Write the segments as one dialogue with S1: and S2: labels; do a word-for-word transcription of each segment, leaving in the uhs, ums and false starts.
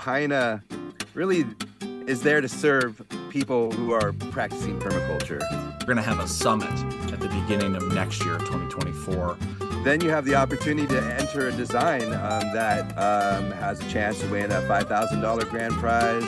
S1: Pina really is there to serve people who are practicing permaculture.
S2: We're going to have a summit at the beginning of next year, twenty twenty-four.
S1: Then you have the opportunity to enter a design um, that um, has a chance to win a five thousand dollars grand prize.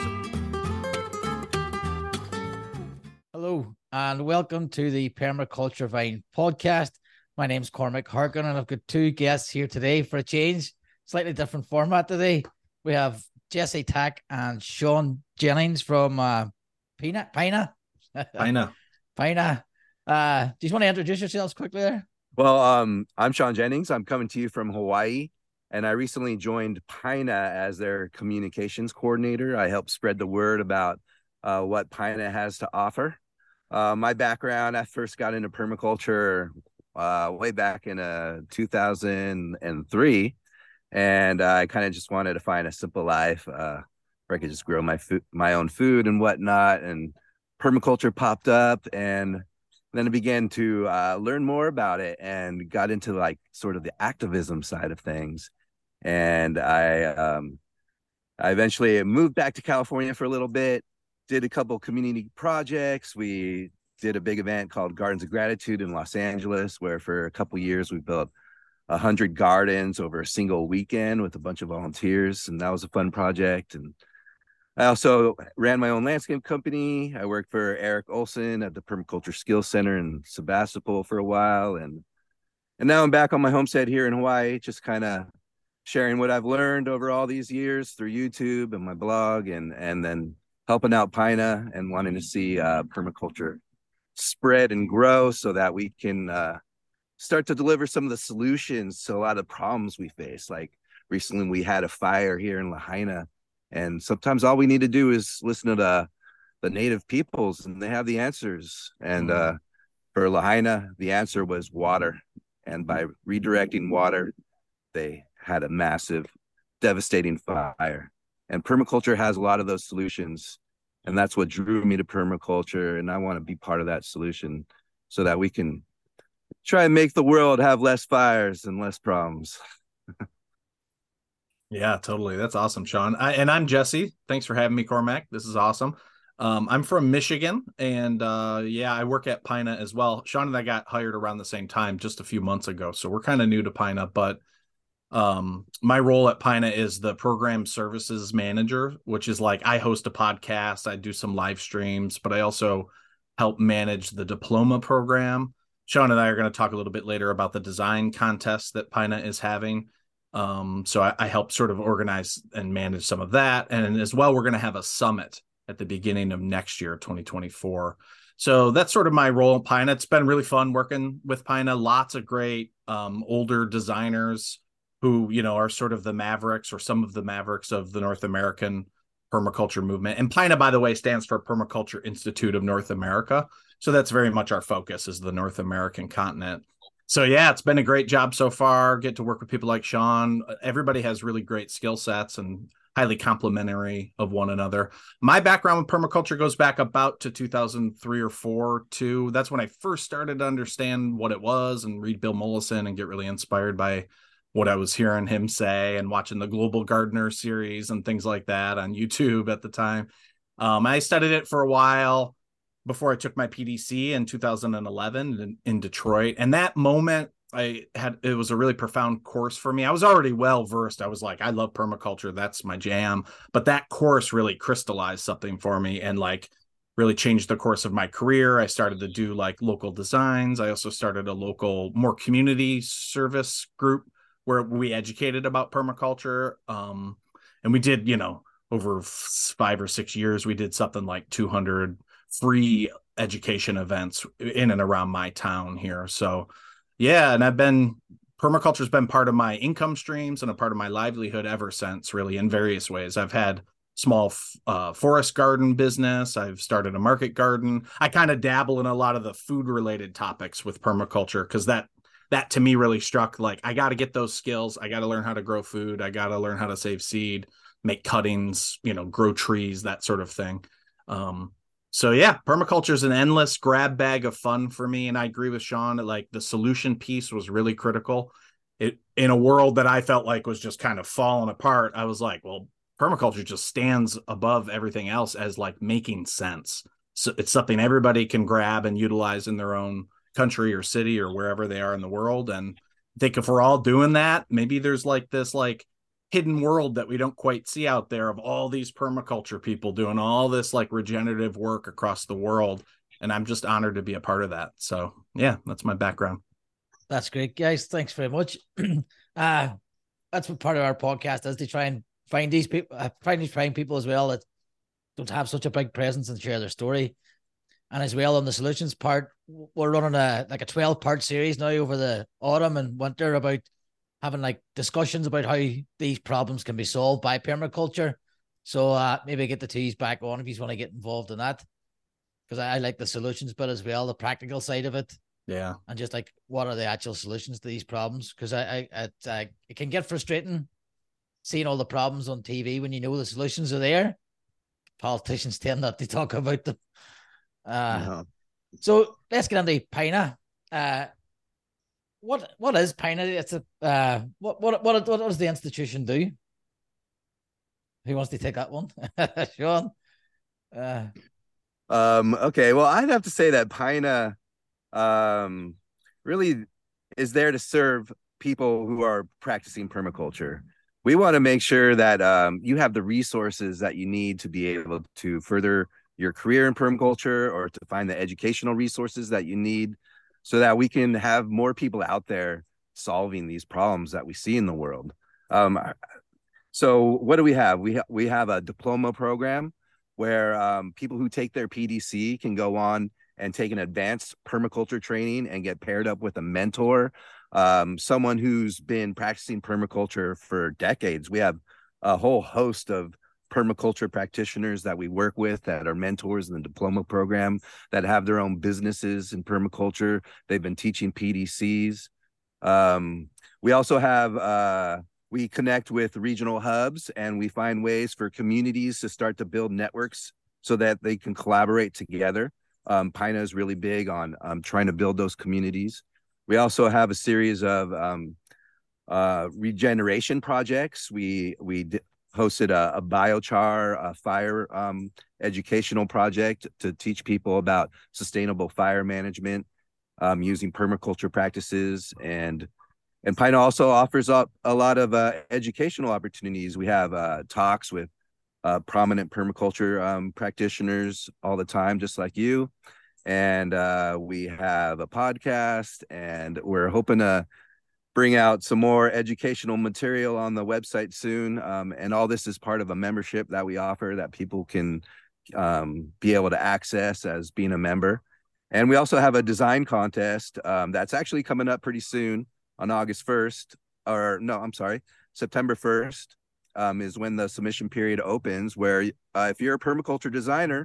S3: Hello, and welcome to the Permaculture Vine podcast. My name's Cormac Harkin, and I've got two guests here today for a change. Slightly different format today. We have Jesse Tack and Sean Jennings from uh, Pina. Pina.
S2: Pina.
S3: Pina. Uh, do you just want to introduce yourselves quickly there?
S1: Well, um, I'm Sean Jennings. I'm coming to you from Hawaii, and I recently joined Pina as their communications coordinator. I help spread the word about uh, what Pina has to offer. Uh, my background, I first got into permaculture uh, way back in uh, two thousand three, and uh, I kind of just wanted to find a simple life uh, where I could just grow my food, my own food and whatnot. And permaculture popped up, and then I began to uh, learn more about it and got into like sort of the activism side of things. And I, um, I eventually moved back to California for a little bit, did a couple community projects. We did a big event called Gardens of Gratitude in Los Angeles, where for a couple years we built a hundred gardens over a single weekend with a bunch of volunteers. And that was a fun project. And I also ran my own landscape company. I worked for Eric Olson at the Permaculture Skills Center in Sebastopol for a while. And, and now I'm back on my homestead here in Hawaii, just kind of sharing what I've learned over all these years through YouTube and my blog, and, and then helping out Pina and wanting to see uh, permaculture spread and grow so that we can uh, start to deliver some of the solutions to a lot of problems we face. Like recently we had a fire here in Lahaina, and sometimes all we need to do is listen to the, the native peoples, and they have the answers. And uh, for Lahaina, the answer was water. And by redirecting water, they had a massive, devastating fire. And permaculture has a lot of those solutions. And that's what drew me to permaculture. And I want to be part of that solution so that we can try and make the world have less fires and less problems.
S2: Yeah, totally. That's awesome, Sean. I, and I'm Jesse. Thanks for having me, Cormac. This is awesome. Um, I'm from Michigan, and uh, yeah, I work at Pina as well. Sean and I got hired around the same time just a few months ago, so we're kind of new to Pina, but um, my role at Pina is the program services manager, which is like I host a podcast, I do some live streams, but I also help manage the diploma program. Sean and I are going to talk a little bit later about the design contest that Pina is having. Um, so I, I help sort of organize and manage some of that. And as well, we're going to have a summit at the beginning of next year, twenty twenty-four. So that's sort of my role in Pina. It's been really fun working with Pina. Lots of great um, older designers who, you know, are sort of the mavericks or some of the mavericks of the North American permaculture movement. And Pina, by the way, stands for Permaculture Institute of North America. So that's very much our focus, is the North American continent. So yeah, it's been a great job so far. Get to work with people like Sean. Everybody has really great skill sets and highly complementary of one another. My background with permaculture goes back about to two thousand three or four too. That's when I first started to understand what it was and read Bill Mollison and get really inspired by what I was hearing him say and watching the Global Gardener series and things like that on YouTube at the time. Um, I studied it for a while before I took my P D C in two thousand eleven in, in Detroit. And that moment I had, it was a really profound course for me. I was already well versed. I was like, I love permaculture. That's my jam. But that course really crystallized something for me and like really changed the course of my career. I started to do like local designs. I also started a local, more community service group where we educated about permaculture. Um, and we did, you know, over five or six years, we did something like two hundred free education events in and around my town here. So yeah, and I've been, permaculture has been part of my income streams and a part of my livelihood ever since, really, in various ways. I've had small uh, forest garden business. I've started a market garden. I kind of dabble in a lot of the food related topics with permaculture because that that to me really struck, like, I got to get those skills. I got to learn how to grow food. I got to learn how to save seed, make cuttings, you know, grow trees, that sort of thing. Um, So yeah, permaculture is an endless grab bag of fun for me. And I agree with Sean, like the solution piece was really critical. It in a world that I felt like was just kind of falling apart. I was like, well, permaculture just stands above everything else as like making sense. So it's something everybody can grab and utilize in their own country or city or wherever they are in the world. And I think if we're all doing that, maybe there's like this like hidden world that we don't quite see out there of all these permaculture people doing all this like regenerative work across the world. And I'm just honored to be a part of that. So yeah, that's my background.
S3: That's great, guys. Thanks very much. uh, that's what part of our podcast is, to try and find these people, uh, find these find people as well that don't have such a big presence and share their story. And as well on the solutions part, we're running a like a twelve part series now over the autumn and winter about having like discussions about how these problems can be solved by permaculture. So uh, maybe get the T's back on if you want to get involved in that, because I, I like the solutions bit as well, the practical side of it.
S2: Yeah.
S3: And just like, what are the actual solutions to these problems? Because I, I, I, I, it can get frustrating seeing all the problems on T V when you know the solutions are there. Politicians tend not to talk about them. Uh, no. So let's get into Pina. Uh, what what is Pina? It's a uh, what what what what does the institution do? Who wants to take that one? Sean.
S1: Uh, um. Okay. Well, I'd have to say that Pina um really is there to serve people who are practicing permaculture. We want to make sure that um you have the resources that you need to be able to further your career in permaculture, or to find the educational resources that you need, so that we can have more people out there solving these problems that we see in the world. Um, so what do we have? We, ha- we have a diploma program where um, people who take their P D C can go on and take an advanced permaculture training and get paired up with a mentor, um, someone who's been practicing permaculture for decades. We have a whole host of permaculture practitioners that we work with that are mentors in the diploma program, that have their own businesses in permaculture. They've been teaching P D Cs. Um, we also have, uh, we connect with regional hubs, and we find ways for communities to start to build networks so that they can collaborate together. Um, Pina is really big on um, trying to build those communities. We also have a series of um, uh, regeneration projects. We, we d- hosted a, a biochar, a fire um, educational project to teach people about sustainable fire management um, using permaculture practices. And and Pina also offers up a lot of uh, educational opportunities. We have uh, talks with uh, prominent permaculture um, practitioners all the time, just like you. And uh, we have a podcast, and we're hoping to bring out some more educational material on the website soon. Um, and all this is part of a membership that we offer that people can um, be able to access as being a member. And we also have a design contest um, that's actually coming up pretty soon on August first, or no, I'm sorry, September first um, is when the submission period opens, where uh, if you're a permaculture designer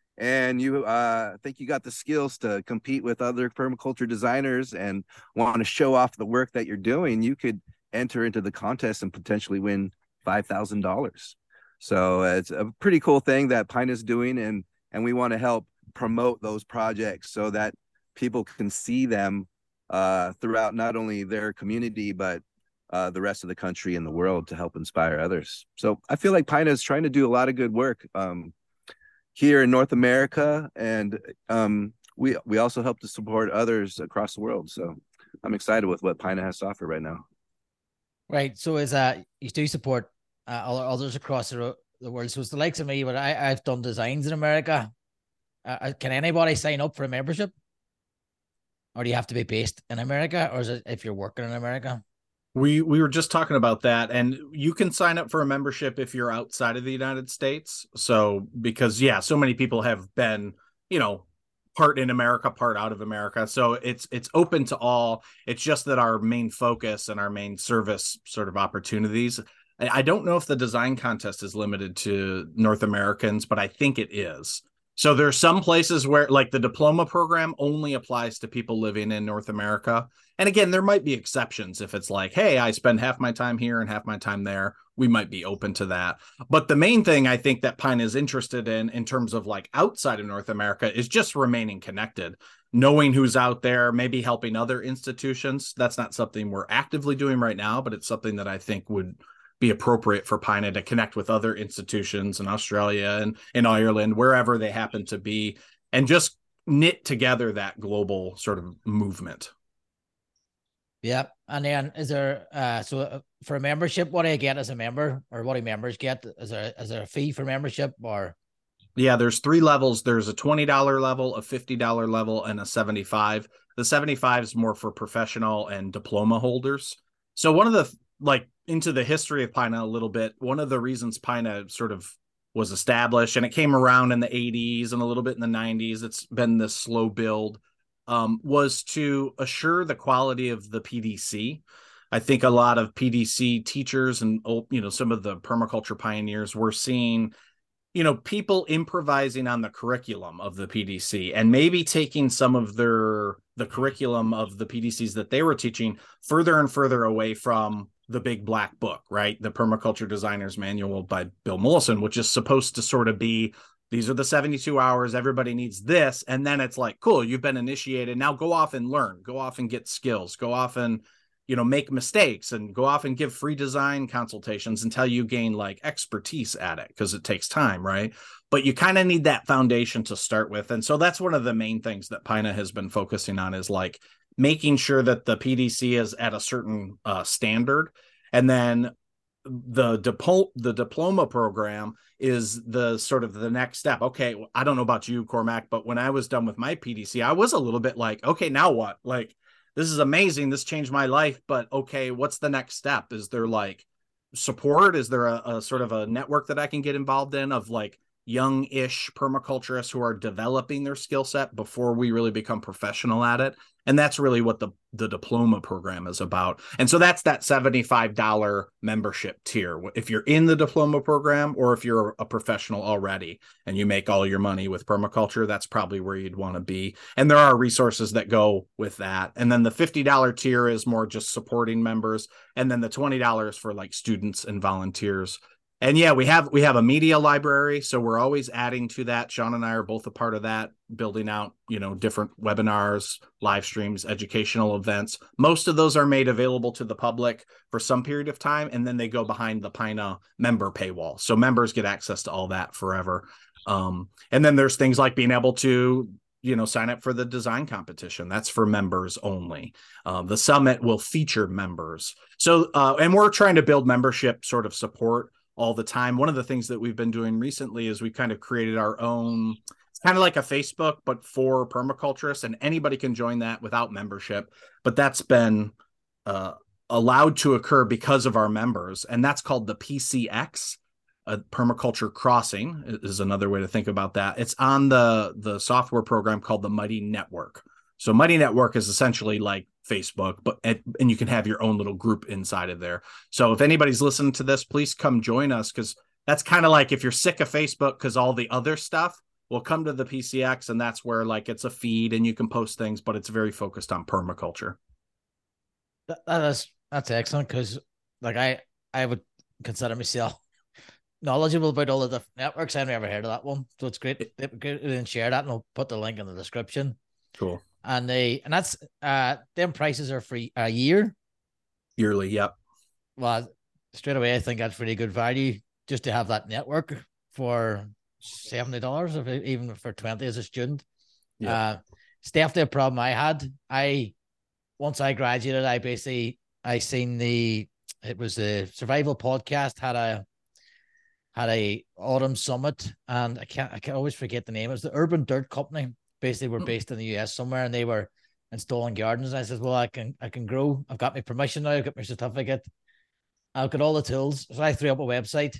S1: and you uh, think you got the skills to compete with other permaculture designers and want to show off the work that you're doing, you could enter into the contest and potentially win five thousand dollars. So uh, it's a pretty cool thing that Pina is doing, and and we want to help promote those projects so that people can see them uh, throughout not only their community, but uh, the rest of the country and the world, to help inspire others. So I feel like Pina is trying to do a lot of good work um, here in North America, and um, we we also help to support others across the world. So I'm excited with what Pina has to offer right now.
S3: Right. So is uh you do support uh, others across the, the world. So it's the likes of me, but I I've done designs in America. Uh, can anybody sign up for a membership, or do you have to be based in America, or is it if you're working in America?
S2: We we were just talking about that, and you can sign up for a membership if you're outside of the United States. So because yeah, so many people have been, you know, part in America, part out of America. So it's it's open to all. It's just that our main focus and our main service sort of opportunities. I don't know if the design contest is limited to North Americans, but I think it is. So there are some places where, like, the diploma program only applies to people living in North America. And again, there might be exceptions. If it's like, hey, I spend half my time here and half my time there, we might be open to that. But the main thing I think that Pina is interested in, in terms of like outside of North America, is just remaining connected, knowing who's out there, maybe helping other institutions. That's not something we're actively doing right now, but it's something that I think would be appropriate for Pina to connect with other institutions in Australia and in Ireland, wherever they happen to be, and just knit together that global sort of movement.
S3: Yeah. And then is there, uh, so for a membership, what do you get as a member, or what do members get? Is there, is there a fee for membership, or?
S2: Yeah, there's three levels. There's a twenty dollars level, a fifty dollars level, and a seventy-five dollars. The seventy-five is more for professional and diploma holders. So one of the, like, into the history of Pina a little bit, one of the reasons Pina sort of was established, and it came around in the eighties and a little bit in the nineties, it's been this slow build, um, was to assure the quality of the P D C. I think a lot of P D C teachers and, you know, some of the permaculture pioneers were seeing, you know, people improvising on the curriculum of the P D C and maybe taking some of their, the curriculum of the P D Cs that they were teaching further and further away from the big black book, right? The Permaculture Designer's Manual by Bill Mollison, which is supposed to sort of be, these are the seventy-two hours, everybody needs this. And then it's like, cool, you've been initiated. Now go off and learn, go off and get skills, go off and, you know, make mistakes, and go off and give free design consultations until you gain like expertise at it, because it takes time, right? But you kind of need that foundation to start with. And so that's one of the main things that Pina has been focusing on, is like making sure that the P D C is at a certain uh, standard. And then the dipo- the diploma program is the sort of the next step. Okay, I don't know about you, Cormac, but when I was done with my P D C, I was a little bit like, okay, now what? Like, this is amazing. This changed my life, but okay, what's the next step? Is there like support? Is there a, a sort of a network that I can get involved in of like young-ish permaculturists who are developing their skill set before we really become professional at it? And that's really what the, the diploma program is about. And so that's that seventy-five dollars membership tier. If you're in the diploma program, or if you're a professional already and you make all your money with permaculture, that's probably where you'd want to be. And there are resources that go with that. And then the fifty dollars tier is more just supporting members. And then the twenty dollars for like students and volunteers. And yeah, we have we have a media library, so we're always adding to that. Sean and I are both a part of that, building out, you know, different webinars, live streams, educational events. Most of those are made available to the public for some period of time, and then they go behind the Pina member paywall. So members get access to all that forever. Um, and then there's things like being able to, you know, sign up for the design competition. That's for members only. Uh, the summit will feature members. So, uh, and we're trying to build membership sort of support all the time. One of the things that we've been doing recently is we kind of created our own, it's kind of like a Facebook, but for permaculturists, and anybody can join that without membership. But that's been uh, allowed to occur because of our members. And that's called the P C X, a Permaculture Crossing is another way to think about that. It's on the, the software program called the Mighty Network. So Mighty Network is essentially like Facebook, but and, and you can have your own little group inside of there. So if anybody's listening to this, please come join us, because that's kind of like if you're sick of Facebook because all the other stuff, will come to the P C X, and that's where like it's a feed and you can post things, but it's very focused on permaculture.
S3: That, that is that's excellent, because like I I would consider myself knowledgeable about all of the networks. I've never heard of that one, so it's great. They can share that, and I'll put the link in the description.
S2: Cool.
S3: And they and that's uh them prices are free a year.
S2: Yearly, yep.
S3: Well, straight away I think that's really good value just to have that network for seventy dollars, or even for twenty as a student. Yeah. Uh it's definitely a problem I had. I once I graduated, I basically I seen the it was the Survival Podcast had a had a autumn summit, and I can't I can always forget the name. It was the Urban Dirt Company. Basically, we're based in the U S somewhere, and they were installing gardens. I said, well, I can I can grow. I've got my permission now. I've got my certificate. I've got all the tools. So I threw up a website.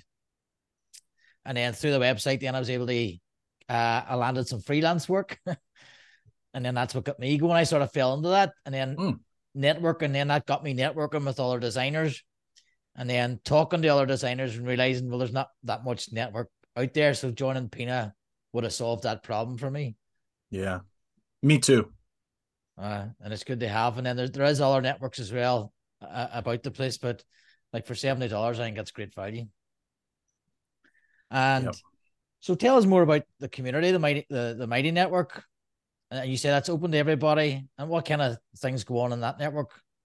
S3: And then through the website, then I was able to, uh, I landed some freelance work. And then that's what got me going. I sort of fell into that. And then mm. networking, then that got me networking with other designers. And then talking to other designers and realizing, well, there's not that much network out there. So joining Pina would have solved that problem for me.
S2: Yeah, me too.
S3: Uh, and it's good to have. And then there, there is other networks as well uh, about the place, but like for seventy dollars, I think that's great value. And yep. So tell us more about the community, the Mighty, the, the Mighty Network. Uh, you say that's open to everybody. And what kind of things go on in that network?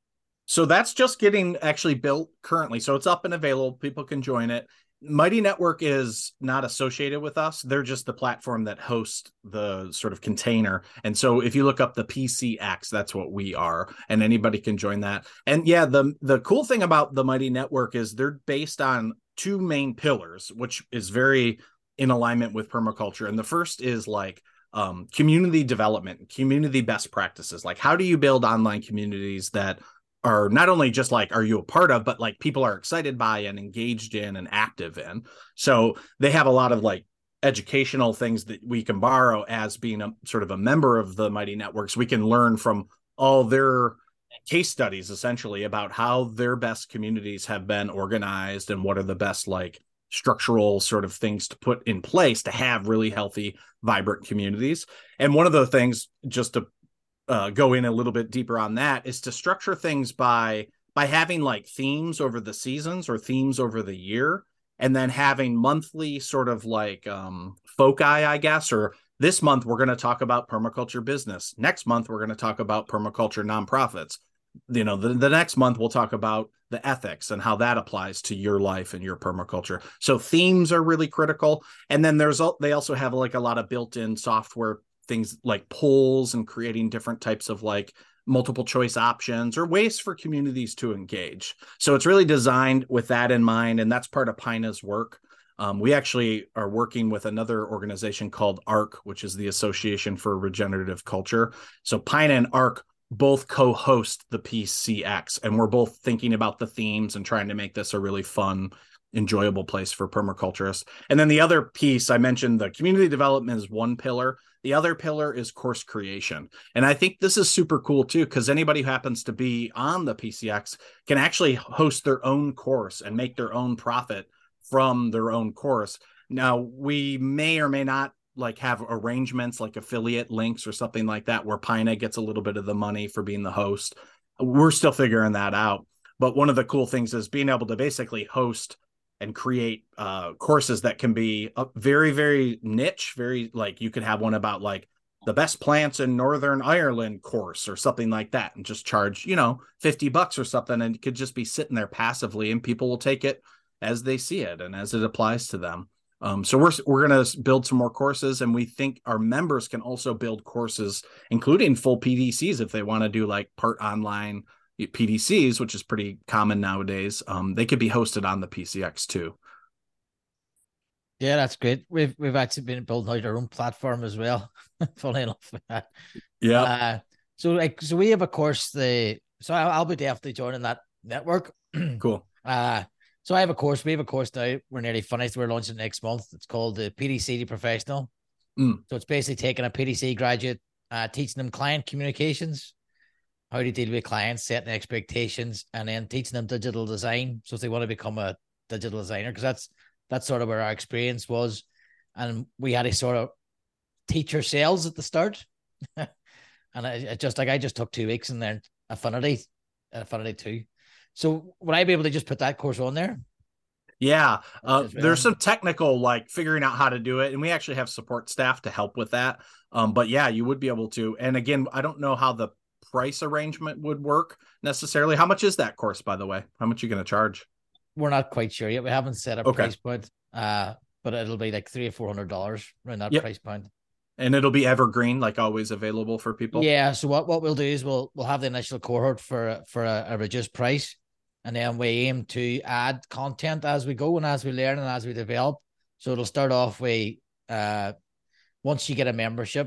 S2: So that's just getting actually built currently. So it's up and available. People can join it. Mighty Network is not associated with us. They're just the platform that hosts the sort of container. And so if you look up the P C X, that's what we are, and anybody can join that. And yeah, the the cool thing about the Mighty Network is they're based on two main pillars, which is very in alignment with permaculture. And the first is like um, community development, community best practices. Like, how do you build online communities that are not only just like, are you a part of, but like people are excited by and engaged in and active in. So they have a lot of like educational things that we can borrow as being a sort of a member of the Mighty Networks. We can learn from all their case studies essentially about how their best communities have been organized and what are the best like structural sort of things to put in place to have really healthy, vibrant communities. And one of the things, just to Uh, go in a little bit deeper on that, is to structure things by by having like themes over the seasons or themes over the year, and then having monthly sort of like um foci, I guess. Or this month we're going to talk about permaculture business, next month we're going to talk about permaculture nonprofits, you know, the, the next month we'll talk about the ethics and how that applies to your life and your permaculture. So themes are really critical. And then there's they also have like a lot of built-in software things like polls and creating different types of like multiple choice options or ways for communities to engage. So it's really designed with that in mind. And that's part of Pina's work. Um, we actually are working with another organization called ARC, which is the Association for Regenerative Culture. So Pina and ARC both co-host the P C X, and we're both thinking about the themes and trying to make this a really fun, enjoyable place for permaculturists. And then the other piece I mentioned, the community development, is one pillar. The other pillar is course creation. And I think this is super cool too, because anybody who happens to be on the P C X can actually host their own course and make their own profit from their own course. Now, we may or may not like have arrangements like affiliate links or something like that, where Pina gets a little bit of the money for being the host. We're still figuring that out. But one of the cool things is being able to basically host and create uh, courses that can be uh, very, very niche, very like you could have one about like the best plants in Northern Ireland course or something like that, and just charge, you know, fifty bucks or something. And it could just be sitting there passively, and people will take it as they see it and as it applies to them. Um, so we're, we're going to build some more courses, and we think our members can also build courses, including full P D Cs if they want to do like part online P D Cs, which is pretty common nowadays. Um, they could be hosted on the P C X too.
S3: Yeah, that's great. We've we've actually been building out our own platform as well. Funny enough.
S2: Yeah.
S3: Uh, so like, so we have a course. The so I'll, I'll be definitely joining that network.
S2: Cool.
S3: Uh, so I have a course. We have a course now. We're nearly finished. We're launching next month. It's called the P D C to Professional.
S2: Mm.
S3: So it's basically taking a P D C graduate, uh, teaching them client communications, how to deal with clients, setting expectations, and then teaching them digital design. So if they want to become a digital designer, because that's that's sort of where our experience was. And we had a sort of teach ourselves at the start. And I, I just like I just took two weeks and then Affinity, Affinity two. So would I be able to just put that course on there?
S2: Yeah, uh,
S3: well.
S2: there's some technical like figuring out how to do it, and we actually have support staff to help with that. Um, but yeah, you would be able to. And again, I don't know how the price arrangement would work necessarily. How much is that course, by the way? How much are you going to charge?
S3: We're not quite sure yet. We haven't set a
S2: okay.
S3: price point, uh, but it'll be like three or four hundred dollars around that
S2: yep.
S3: price point.
S2: And it'll be evergreen, like always available for people.
S3: Yeah. So what, what we'll do is we'll we'll have the initial cohort for for a, a reduced price, and then we aim to add content as we go and as we learn and as we develop. So it'll start off with uh, once you get a membership,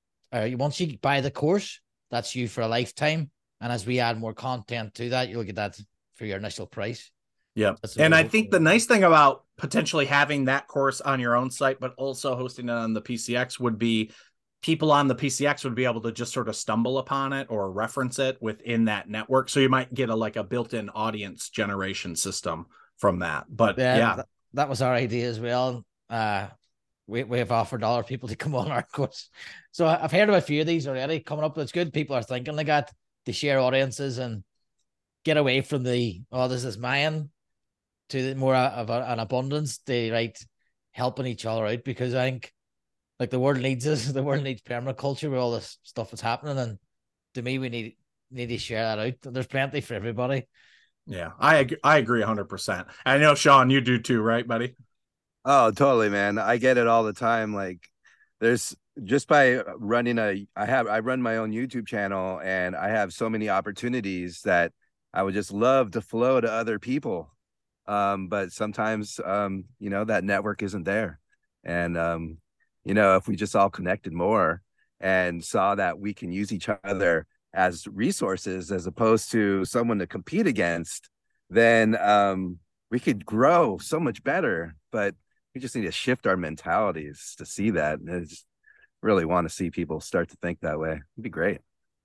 S3: or once you buy the course, that's you for a lifetime. And as we add more content to that, you'll get that for your initial price.
S2: Yeah. And I think the nice thing about potentially having that course on your own site, but also hosting it on the P C X, would be people on the P C X would be able to just sort of stumble upon it or reference it within that network. So you might get a like a built-in audience generation system from that. But yeah, yeah.
S3: That, that was our idea as well. Uh, we, we have offered other people to come on our course. So I've heard of a few of these already coming up. It's good. People are thinking like that to share audiences and get away from the, oh, this is mine, to the more of a, an abundance. They right helping each other out, because I think like the world needs us. The world needs permaculture with all this stuff that's happening. And to me, we need need to share that out. There's plenty for everybody.
S2: Yeah, I I agree one hundred percent. I know, Sean, you do too, right, buddy?
S1: Oh, totally, man. I get it all the time. Like, there's just by running a, I have, I run my own YouTube channel, and I have so many opportunities that I would just love to flow to other people. Um, but sometimes, um, you know, that network isn't there. And, um, you know, if we just all connected more and saw that we can use each other as resources as opposed to someone to compete against, then um, we could grow so much better. But we just need to shift our mentalities to see that. And I just really want to see people start to think that way. It'd be great.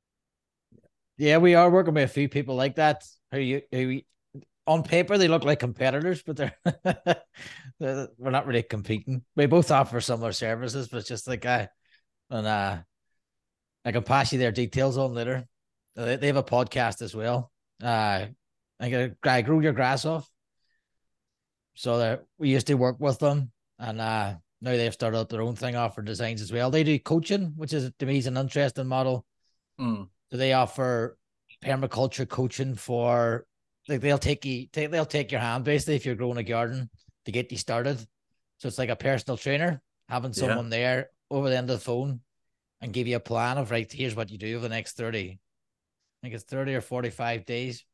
S3: Yeah, we are working with a few people like that. Who you who on paper they look like competitors, but they're, they're we're not really competing. We both offer similar services, but it's just like I and uh I can pass you their details on later. They, they have a podcast as well. Uh, I get a guy Grow Your Grass Off. So we used to work with them, and uh, now they've started up their own thing, offering designs as well. They do coaching, which is to me is an interesting model.
S2: Mm.
S3: So they offer permaculture coaching for like they'll take you, take, they'll take your hand basically if you're growing a garden to get you started. So it's like a personal trainer having someone yeah. there over the end of the phone and give you a plan of right, here's what you do over the next thirty. I think it's thirty or forty-five days.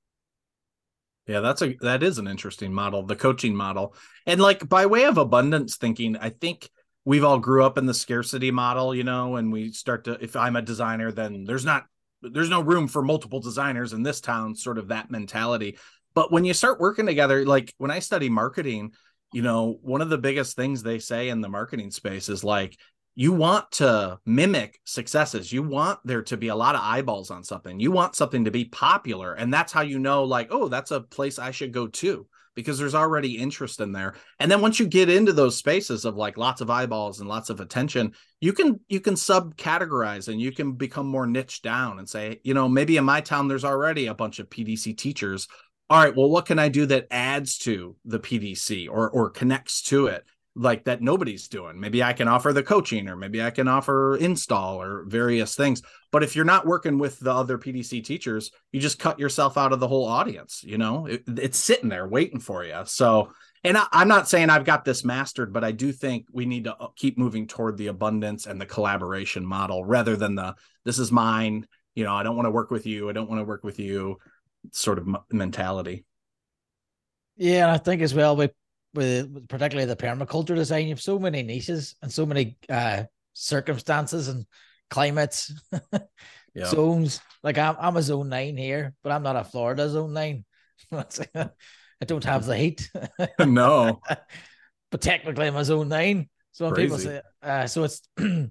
S2: Yeah, that's a that is an interesting model, the coaching model. And like by way of abundance thinking, I think we've all grew up in the scarcity model, you know, and we start to, if I'm a designer, then there's not there's no room for multiple designers in this town, sort of that mentality. But when you start working together, like when I study marketing, you know, one of the biggest things they say in the marketing space is like, you want to mimic successes. You want there to be a lot of eyeballs on something. You want something to be popular. And that's how you know, like, oh, that's a place I should go to, because there's already interest in there. And then once you get into those spaces of like lots of eyeballs and lots of attention, you can you can subcategorize and you can become more niche down and say, you know, maybe in my town, there's already a bunch of P D C teachers. All right, well, what can I do that adds to the P D C or or connects to it? Like that nobody's doing. Maybe I can offer the coaching, or maybe I can offer install or various things. But if you're not working with the other P D C teachers, you just cut yourself out of the whole audience. You know, it, it's sitting there waiting for you. So, and I, I'm not saying I've got this mastered, but I do think we need to keep moving toward the abundance and the collaboration model rather than the, this is mine. You know, I don't want to work with you. I don't want to work with you sort of mentality.
S3: Yeah. And I think as well, we, with particularly the permaculture design, you have so many niches and so many uh, circumstances and climates, yep. zones. Like I'm, I'm a zone nine here, but I'm not a Florida zone nine. I don't have the heat.
S2: No,
S3: but technically I'm a zone nine. So when Crazy. people say, uh, so it's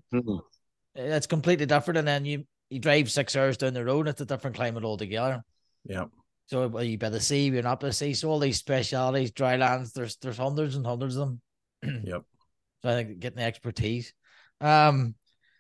S3: it's completely different. And then you you drive six hours down the road, and it's a different climate altogether.
S2: Yeah.
S3: So are you by the sea, you're not by the sea. So all these specialities, dry lands, there's there's hundreds and hundreds of them.
S2: Yep.
S3: So I think getting the expertise. Um.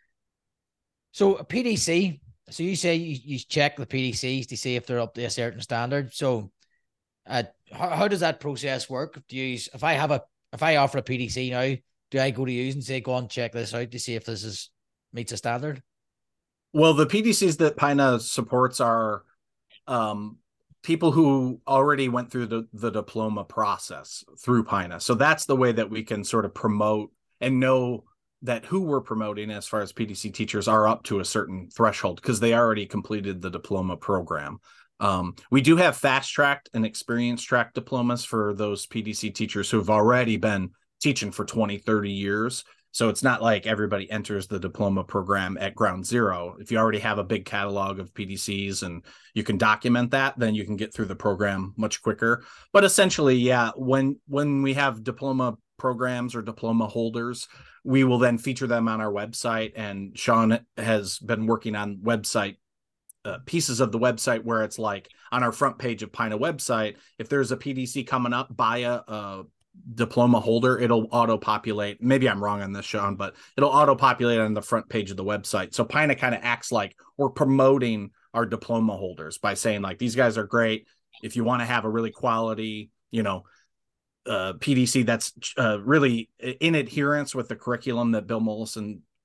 S3: So a P D C. So you say you, you check the P D Cs to see if they're up to a certain standard. So, uh, how, how does that process work? Do you use, if I have a if I offer a P D C now, do I go to you and say, go on, check this out to see if this is meets a standard?
S2: Well, the P D Cs that Pina supports are um. people who already went through the, the diploma process through Pina. So that's the way that we can sort of promote and know that who we're promoting as far as P D C teachers are up to a certain threshold because they already completed the diploma program. Um, we do have fast tracked and experience track diplomas for those P D C teachers who've already been teaching for twenty, thirty years. So it's not like everybody enters the diploma program at ground zero. If you already have a big catalog of P D Cs and you can document that, then you can get through the program much quicker. But essentially, yeah, when when we have diploma programs or diploma holders, we will then feature them on our website. And Sean has been working on website uh, pieces of the website where it's like on our front page of Pina website, if there's a P D C coming up by a, a diploma holder, it'll auto-populate. Maybe I'm wrong on this, Sean, but it'll auto-populate on the front page of the website. So Pina kind of acts like we're promoting our diploma holders by saying like, these guys are great. If you want to have a really quality, you know, uh, P D C that's uh, really in adherence with the curriculum that Bill Mollison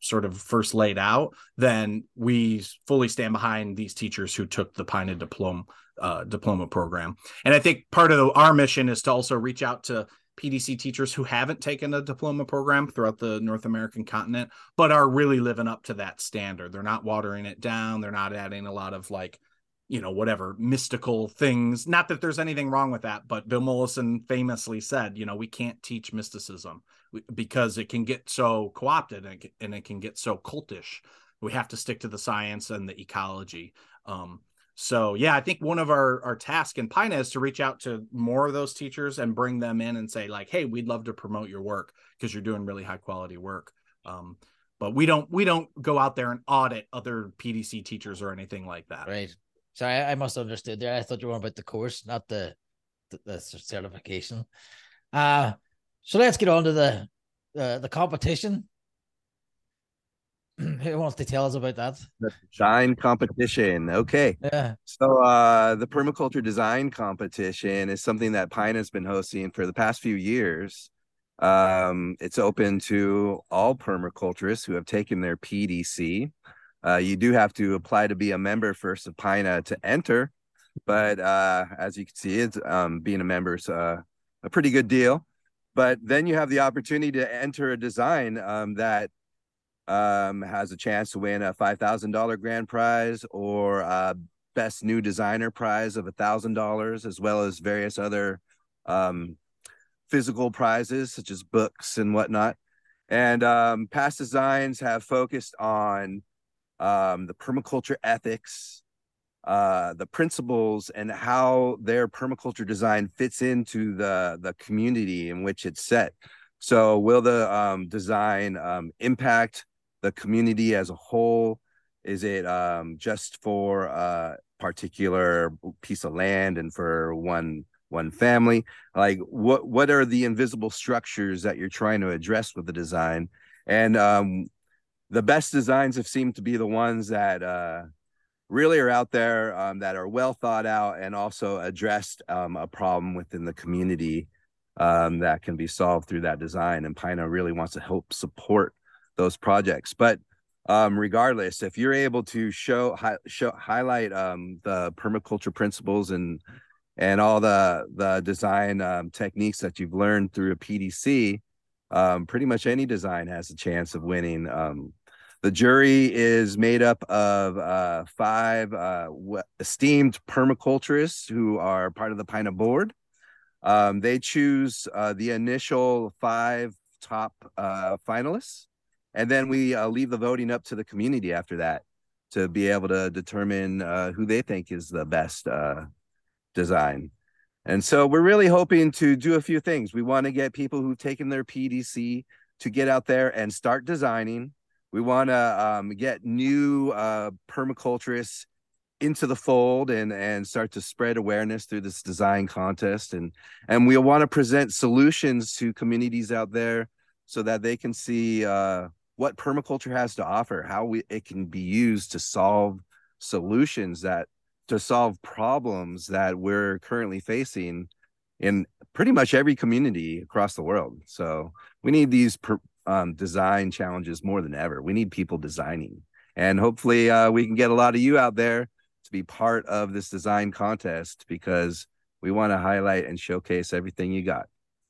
S2: sort of first laid out, then we fully stand behind these teachers who took the PINA diploma uh, diploma program. And I think part of the, our mission is to also reach out to P D C teachers who haven't taken a diploma program throughout the North American continent, but are really living up to that standard. They're not watering it down. They're not adding a lot of like, you know, whatever mystical things. Not that there's anything wrong with that, but Bill Mollison famously said, you know, we can't teach mysticism because it can get so co-opted and it, and it can get so cultish. We have to stick to the science and the ecology. Um, so, yeah, I think one of our, our tasks in PINA is to reach out to more of those teachers and bring them in and say like, hey, we'd love to promote your work because you're doing really high quality work. Um, but we don't we don't go out there and audit other P D C teachers or anything like that.
S3: Right. Sorry, I, I must have understood there. I thought you were on about the course, not the, the, the certification. Uh, so let's get on to the, the, the competition. Who wants to tell us about that?
S1: The design competition. Okay.
S3: Yeah.
S1: So uh, the permaculture design competition is something that PINA has been hosting for the past few years. Um, it's open to all permaculturists who have taken their P D C. Uh, you do have to apply to be a member first of PINA to enter, but uh, as you can see, it's um, being a member is uh, a pretty good deal. But then you have the opportunity to enter a design um, that um, has a chance to win a five thousand dollars grand prize or a best new designer prize of one thousand dollars, as well as various other um, physical prizes such as books and whatnot. And um, past designs have focused on um, the permaculture ethics, uh, the principles, and how their permaculture design fits into the, the community in which it's set. So will the um, design um, impact the community as a whole? Is it um, just for a particular piece of land and for one one family? Like what what are the invisible structures that you're trying to address with the design? And um, the best designs have seemed to be the ones that uh, really are out there, um, that are well thought out and also addressed um, a problem within the community um, that can be solved through that design. And PINA really wants to help support those projects. But um, regardless, if you're able to show, hi, show highlight um, the permaculture principles and and all the the design um, techniques that you've learned through a P D C, um, pretty much any design has a chance of winning. Um, the jury is made up of uh, five uh, esteemed permaculturists who are part of the PINA board. Um, they choose uh, the initial five top uh, finalists, and then we uh, leave the voting up to the community after that to be able to determine uh, who they think is the best uh, design. And so we're really hoping to do a few things. We want to get people who've taken their P D C to get out there and start designing. We want to um, get new uh, permaculturists into the fold and and start to spread awareness through this design contest. And and we want to present solutions to communities out there so that they can see uh, what permaculture has to offer, how we, it can be used to solve solutions that to solve problems that we're currently facing in pretty much every community across the world. So we need these per, um, design challenges more than ever. We need people designing, and hopefully uh, we can get a lot of you out there to be part of this design contest, because we want to highlight and showcase everything you got.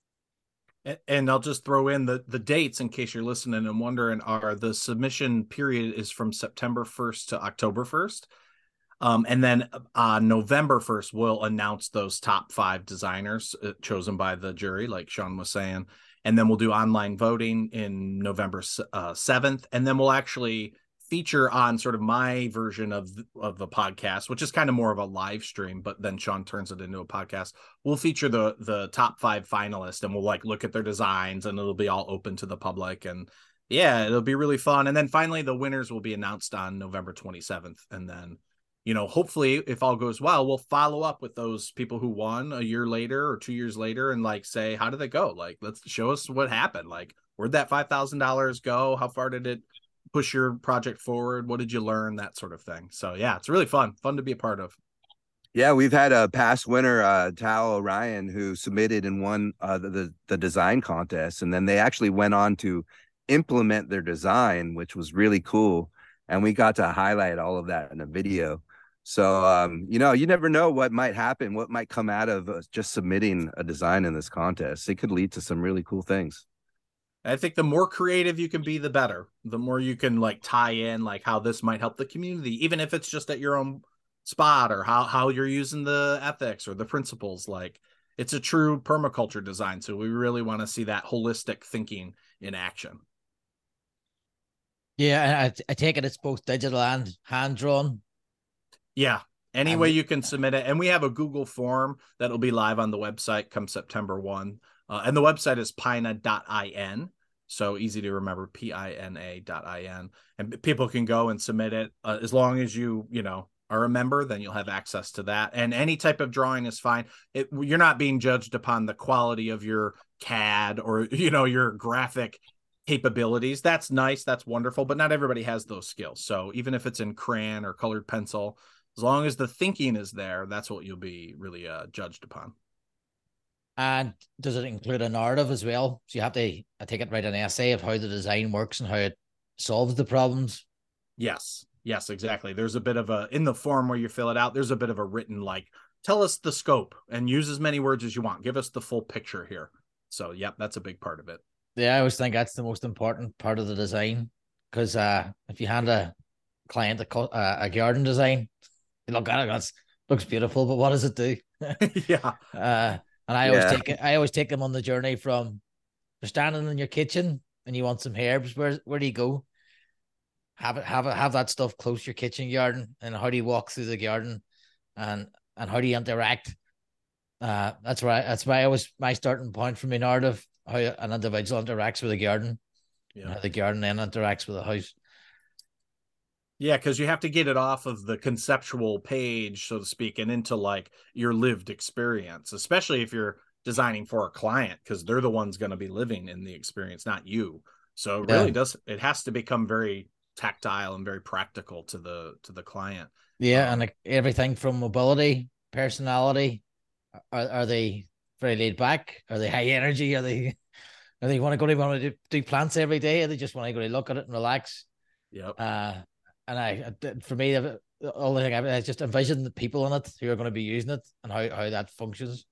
S2: And I'll just throw in the, the dates in case you're listening and wondering. Are the submission period is from September first to October first. Um, and then uh, November first, we'll announce those top five designers uh, chosen by the jury, like Sean was saying. And then we'll do online voting in November uh, seventh. And then we'll actually feature on sort of my version of, of the podcast, which is kind of more of a live stream, but then Sean turns it into a podcast. We'll feature the the top five finalists, and we'll like look at their designs, and it'll be all open to the public. And yeah, it'll be really fun. And then finally, the winners will be announced on November twenty-seventh. And then, you know, hopefully, if all goes well, we'll follow up with those people who won a year later or two years later and like say, how did they go? Like, let's show us what happened. Like, where'd that five thousand dollars go? How far did it push your project forward? What did you learn? That sort of thing. So yeah, it's really fun, fun to be a part of.
S1: Yeah, we've had a past winner, uh, Tal Orion, who submitted and won uh, the, the the design contest, and then they actually went on to implement their design, which was really cool. And we got to highlight all of that in a video. So, um, you know, you never know what might happen, what might come out of uh, just submitting a design in this contest. It could lead to some really cool things.
S2: I think the more creative you can be, the better. The more you can like tie in like how this might help the community, even if it's just at your own spot, or how, how you're using the ethics or the principles. Like, it's a true permaculture design. So we really want to see that holistic thinking in action.
S3: Yeah, I, I take it it's both digital and hand drawn.
S2: Yeah. Any way you can submit it. And we have a Google form that'll be live on the website come September first. Uh, and the website is pina dot in. So easy to remember, P I N A dot I N. And people can go and submit it. Uh, as long as you, you know, are a member, then you'll have access to that. And any type of drawing is fine. It, you're not being judged upon the quality of your C A D or, you know, your graphic capabilities. That's nice. That's wonderful. But not everybody has those skills. So even if it's in crayon or colored pencil, as long as the thinking is there, that's what you'll be really uh, judged upon.
S3: And does it include a narrative as well? So you have to, I take it, write an essay of how the design works and how it solves the problems.
S2: Yes. Yes, exactly. There's a bit of a, in the form where you fill it out, there's a bit of a written, like, tell us the scope and use as many words as you want. Give us the full picture here. So, yep, that's a big part of it.
S3: Yeah, I always think that's the most important part of the design. Because uh, if you hand a client a, uh, a garden design, you look at it, it looks beautiful, but what does it do?
S2: Yeah.
S3: Uh, and I
S1: Yeah.
S3: always take it, I always take them on the journey from you're standing in your kitchen and you want some herbs. Where where do you go? Have it, have it, have that stuff close to your kitchen garden, and how do you walk through the garden, and and how do you interact? Uh, that's why that's why I was my starting point for my narrative, how an individual interacts with the garden, yeah. and how the garden then interacts with the house.
S2: Yeah, because you have to get it off of the conceptual page, so to speak, and into like your lived experience, especially if you're designing for a client, because they're the ones going to be living in the experience, not you. So it really yeah. does. It has to become very tactile and very practical to the to the client.
S3: Yeah, um, and like everything from mobility, personality. Are are they very laid back? Are they high energy? Are they are they want to go to want to do, do plants every day? Or they just want to go to look at it and relax?
S2: Yep.
S3: Uh, and I, for me, the only thing I, I just envision the people in it who are going to be using it and how, how that functions.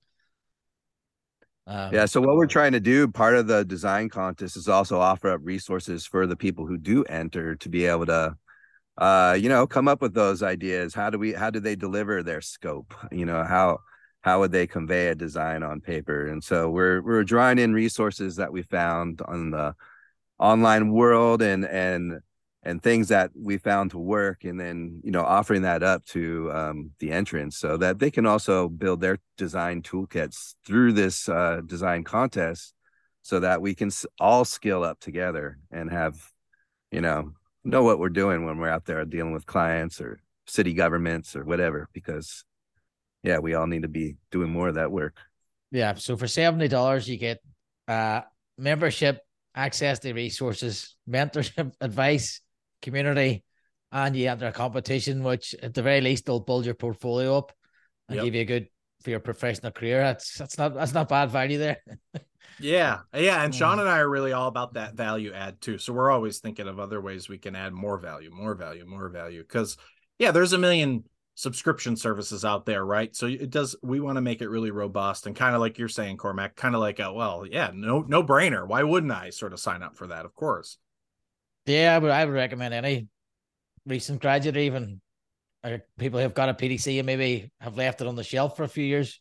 S1: Um, yeah. So what we're trying to do, part of the design contest, is also offer up resources for the people who do enter to be able to, uh, you know, come up with those ideas. How do we? How do they deliver their scope? You know, how how would they convey a design on paper? And so we're we're drawing in resources that we found on the online world and and. and things that we found to work, and then, you know, offering that up to um, the entrants so that they can also build their design toolkits through this uh, design contest so that we can all skill up together and have, you know, know what we're doing when we're out there dealing with clients or city governments or whatever, because, yeah, we all need to be doing more of that work.
S3: Yeah. So for seventy dollars, you get uh, membership, access to resources, mentorship, advice, community, and you enter a competition, which at the very least will build your portfolio up and yep. give you a good for your professional career. That's that's not that's not bad value there.
S2: yeah, yeah, and Sean and I are really all about that value add too. So we're always thinking of other ways we can add more value, more value, more value. Because yeah, there's a million subscription services out there, right? So it does. We want to make it really robust and kind of like you're saying, Cormac, kind of like a well, yeah, no no brainer. Why wouldn't I sort of sign up for that? Of course.
S3: Yeah, but I would recommend any recent graduate, even or people who have got a P D C and maybe have left it on the shelf for a few years.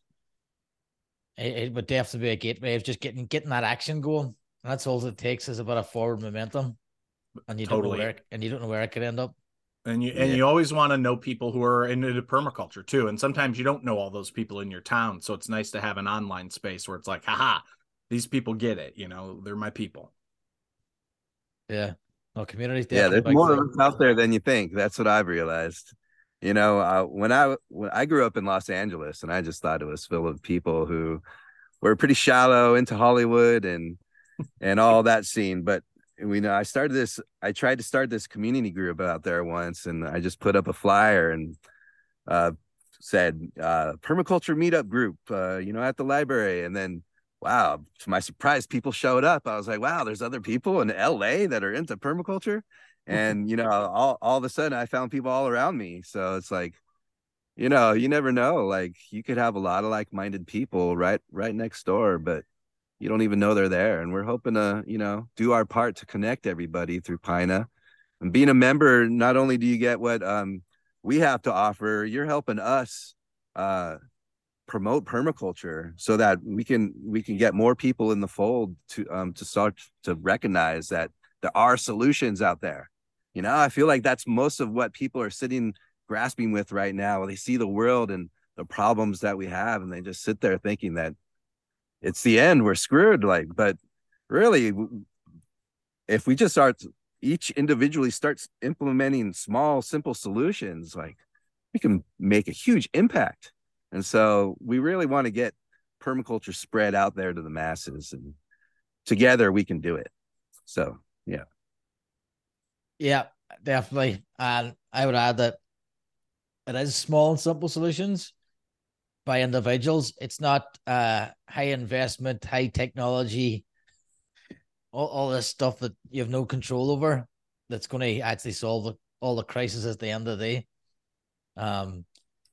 S3: It, it would definitely be a gateway of just getting getting that action going. And that's all it takes is a bit of forward momentum, and you totally. don't know where and you don't know where it could end up.
S2: And you and yeah. you always want to know people who are into permaculture too. And sometimes you don't know all those people in your town, so it's nice to have an online space where it's like, haha, these people get it. You know, they're my people.
S3: Yeah. No, community.
S1: Yeah, there's more of us out there than you think. That's what I've realized. You know, uh, when I when I grew up in Los Angeles, and I just thought it was full of people who were pretty shallow into Hollywood and and all that scene. But we know I started this. I tried to start this community group out there once, and I just put up a flyer and uh, said uh, permaculture meetup group. Uh, you know, at the library, and then wow, to my surprise, people showed up. I was like, wow, there's other people in L A that are into permaculture. And, you know, all, all of a sudden I found people all around me. So it's like, you know, you never know. Like you could have a lot of like-minded people right, right next door, but you don't even know they're there. And we're hoping to, you know, do our part to connect everybody through Pina. And being a member, not only do you get what um, we have to offer, you're helping us uh, promote permaculture so that we can we can get more people in the fold to um to start to recognize that there are solutions out there. You know, I feel like that's most of what people are sitting grasping with right now. They see the world and the problems that we have, and they just sit there thinking that it's the end, we're screwed. Like, but really, if we just start each individually starts implementing small, simple solutions, like we can make a huge impact. And so we really want to get permaculture spread out there to the masses, and together we can do it. So, yeah.
S3: Yeah, definitely. And I would add that it is small and simple solutions by individuals. It's not uh, high investment, high technology, all, all this stuff that you have no control over that's going to actually solve the, all the crises at the end of the day. Um,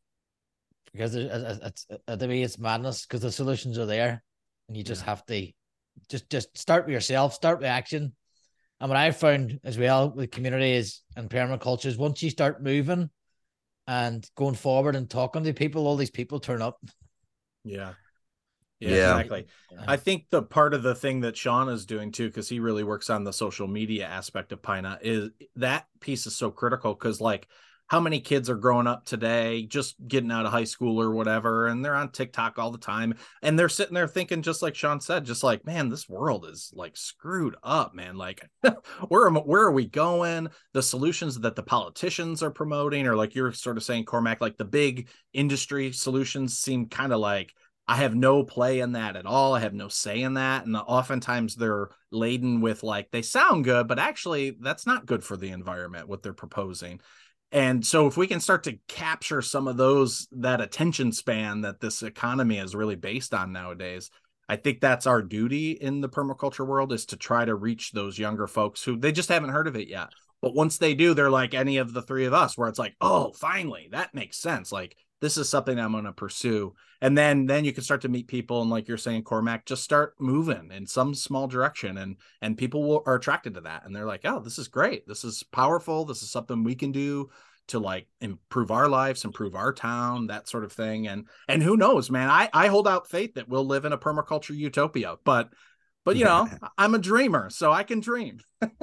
S3: because it's, it's, to me, it's madness because the solutions are there and you just yeah. have to just, just start with yourself, start with action. And what I've found as well with community is and permaculture is once you start moving and going forward and talking to people, all these people turn up.
S2: Yeah. Yeah, yeah, exactly. I think the part of the thing that Sean is doing too, because he really works on the social media aspect of Pina, is that piece is so critical because like how many kids are growing up today, just getting out of high school or whatever, and they're on TikTok all the time. And they're sitting there thinking, just like Sean said, just like, man, this world is like screwed up, man. Like, where, am, where are we going? The solutions that the politicians are promoting, or like you're sort of saying, Cormac, like the big industry solutions seem kind of like, I have no play in that at all. I have no say in that. And oftentimes they're laden with like, they sound good, but actually that's not good for the environment, what they're proposing. And so if we can start to capture some of those, that attention span that this economy is really based on nowadays, I think that's our duty in the permaculture world, is to try to reach those younger folks who they just haven't heard of it yet. But once they do, they're like any of the three of us, where it's like, oh, finally, that makes sense. Like, this is something I'm going to pursue. And then, then you can start to meet people. And like you're saying, Cormac, just start moving in some small direction. And, and people will, are attracted to that. And they're like, oh, this is great. This is powerful. This is something we can do to like improve our lives, improve our town, that sort of thing. And, and who knows, man, I, I hold out faith that we'll live in a permaculture utopia, but, but you know, I'm a dreamer, so I can dream.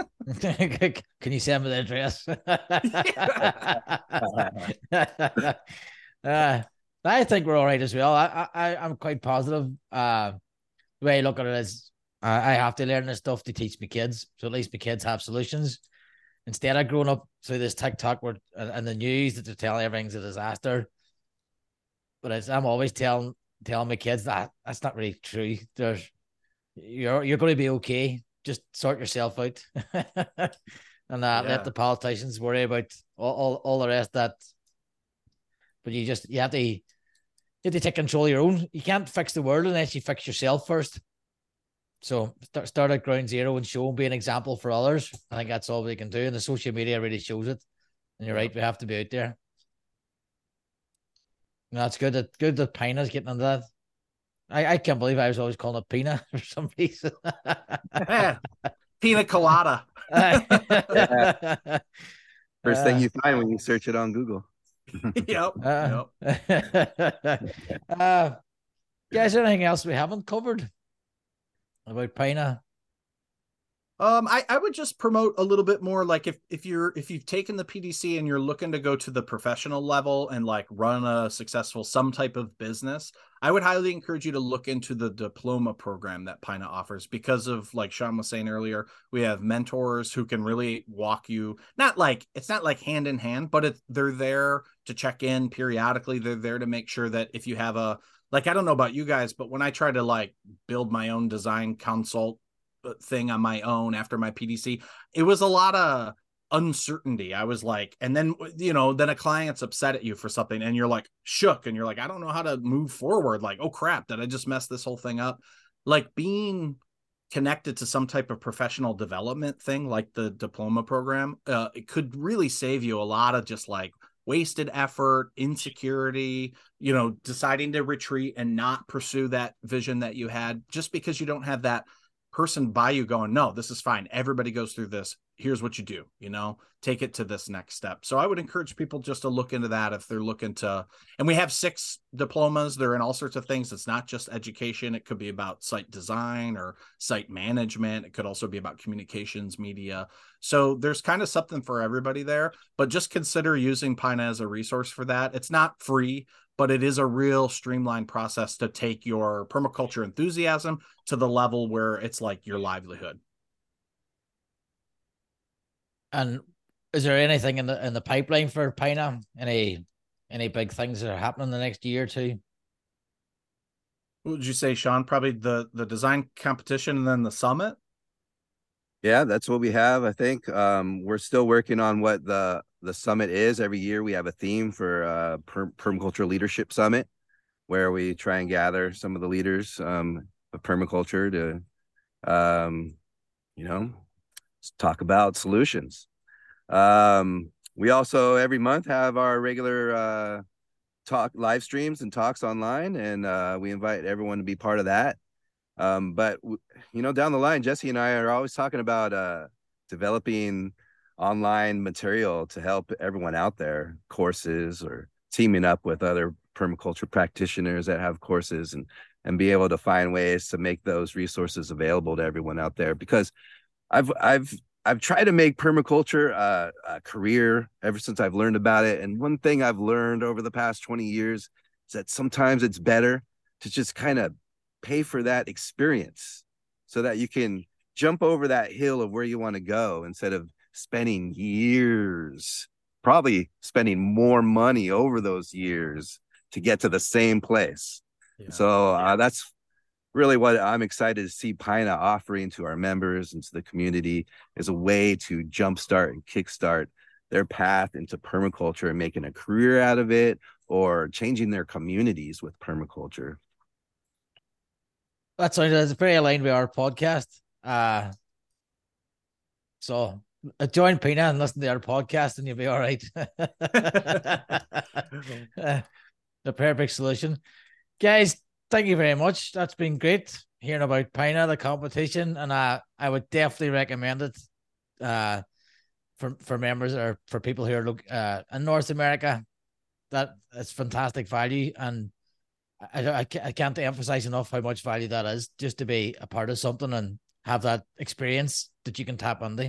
S3: Can you send me the address? Uh, I think we're all right as well. I, I, I'm quite positive. Uh, the way I look at it is uh, I have to learn this stuff to teach my kids. So at least my kids have solutions. Instead of growing up through this TikTok where, and the news that they're telling everything's a disaster. But it's, I'm always telling telling my kids that that's not really true. There's you're you're going to be okay. Just sort yourself out, and uh, yeah. let the politicians worry about all, all, all the rest. That. But you just, you have to, you have to take control of your own. You can't fix the world unless you fix yourself first. So start, start at ground zero and show and be an example for others. I think that's all we can do. And the social media really shows it. And you're right, we have to be out there. And that's good that, good that Pina's getting into that. I, I can't believe I was always calling it Pina for some reason.
S2: Pina colada.
S1: Yeah. First thing you find when you search it on Google.
S2: Yep. Uh,
S3: yep. uh, guys, anything else we haven't covered about Pina?
S2: Um, I, I would just promote a little bit more, like if, if you're, if you've taken the P D C and you're looking to go to the professional level and like run a successful, some type of business, I would highly encourage you to look into the diploma program that Pina offers, because of, like Sean was saying earlier, we have mentors who can really walk you, not like, it's not like hand in hand, but it, they're there to check in periodically. They're there to make sure that if you have a, like, I don't know about you guys, but when I try to like build my own design consult thing on my own after my P D C, it was a lot of uncertainty. I was like, and then, you know, then a client's upset at you for something and you're like shook and you're like, I don't know how to move forward. Like, oh crap, did I just mess this whole thing up? like being connected to some type of professional development thing like the diploma program, uh, it could really save you a lot of just like wasted effort, insecurity, you know, deciding to retreat and not pursue that vision that you had just because you don't have that person by you going, no, this is fine. Everybody goes through this. Here's what you do, you know, take it to this next step. So I would encourage people just to look into that if they're looking to, and we have six diplomas. They're in all sorts of things. It's not just education. It could be about site design or site management. It could also be about communications, media. So there's kind of something for everybody there, but just consider using Pina as a resource for that. It's not free, but it is a real streamlined process to take your permaculture enthusiasm to the level where it's like your livelihood.
S3: And is there anything in the in the pipeline for Pina? Any any big things that are happening in the next year or two?
S2: What would you say, Sean? Probably the the design competition and then the summit.
S1: Yeah, that's what we have. I think um, we're still working on what the the summit is. Every year we have a theme for uh, per- permaculture leadership summit, where we try and gather some of the leaders um, of permaculture to, um, you know, talk about solutions. Um, we also every month have our regular uh, talk live streams and talks online, and uh, we invite everyone to be part of that. Um, but you know, down the line, Jesse and I are always talking about uh, developing online material to help everyone out there, courses or teaming up with other permaculture practitioners that have courses, and and be able to find ways to make those resources available to everyone out there. Because I've I've I've tried to make permaculture uh, a career ever since I've learned about it. And one thing I've learned over the past twenty years is that sometimes it's better to just kind of pay for that experience so that you can jump over that hill of where you want to go instead of spending years, probably spending more money over those years to get to the same place. Yeah. So uh, that's really what I'm excited to see Pina offering to our members and to the community is a way to jumpstart and kickstart their path into permaculture and making a career out of it or changing their communities with permaculture.
S3: That's it's very aligned with our podcast. Uh, so uh, join Pina and listen to our podcast, and you'll be all right. uh, the perfect solution, guys. Thank you very much. That's been great hearing about Pina, the competition, and uh, I would definitely recommend it uh, for for members or for people who are look uh, in North America. That it's fantastic value, and I, I, I can't emphasize enough how much value that is just to be a part of something and have that experience that you can tap into.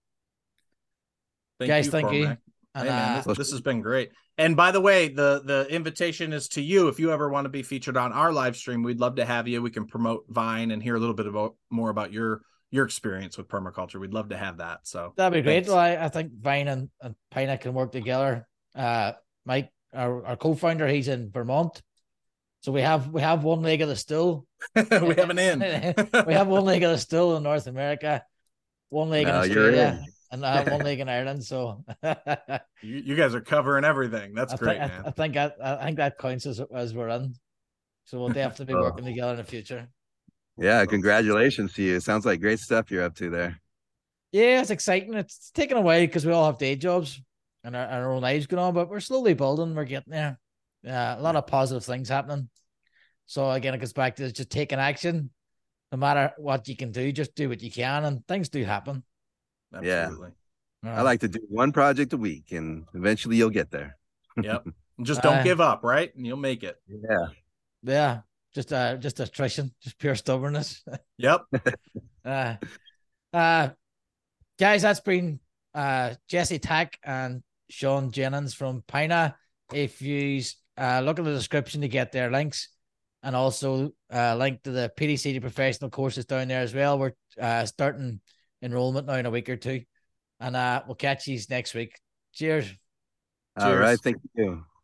S2: Thank
S3: Guys,
S2: you,
S3: thank
S2: Cormac.
S3: you. And,
S2: hey man,
S3: uh,
S2: this, this has been great. And by the way, the the invitation is to you. If you ever want to be featured on our live stream, we'd love to have you. We can promote Vine and hear a little bit about more about your your experience with permaculture. We'd love to have that. So
S3: that'd be
S2: thanks.
S3: great. Well, I, I think Vine and, and Pina can work together. Uh, Mike, our, our co-founder, he's in Vermont. So we have we have one leg of the stool.
S2: we have an in.
S3: We have one leg of the stool in North America, one leg no, in Australia, in. and I have one leg in Ireland. So
S2: you, you guys are covering everything. That's
S3: I
S2: great,
S3: think,
S2: man.
S3: I, I think I, I think that counts as as we're in. So we'll definitely be
S1: oh.
S3: working together in the future.
S1: Yeah, congratulations to you. It sounds like great stuff you're up to there.
S3: Yeah, it's exciting. It's taken a while because we all have day jobs and our, our own lives going on, but we're slowly building. We're getting there. Yeah, a lot of positive things happening. So again, it goes back to just taking action. No matter what you can do, just do what you can, and things do happen.
S2: Absolutely.
S1: Yeah. I like to do one project a week, and eventually you'll get there.
S2: Yep. Just don't uh, give up, right? And you'll make it.
S1: Yeah.
S3: Yeah. Just uh just attrition, just pure stubbornness.
S2: Yep.
S3: uh, uh guys, that's been uh Jesse Tack and Sean Jennings from Pina. If you uh look at the description to get their links. And also uh, link to the P D C professional courses down there as well. We're uh, starting enrollment now in a week or two. And uh, we'll catch you next week. Cheers.
S1: All Cheers. Right. Thank you.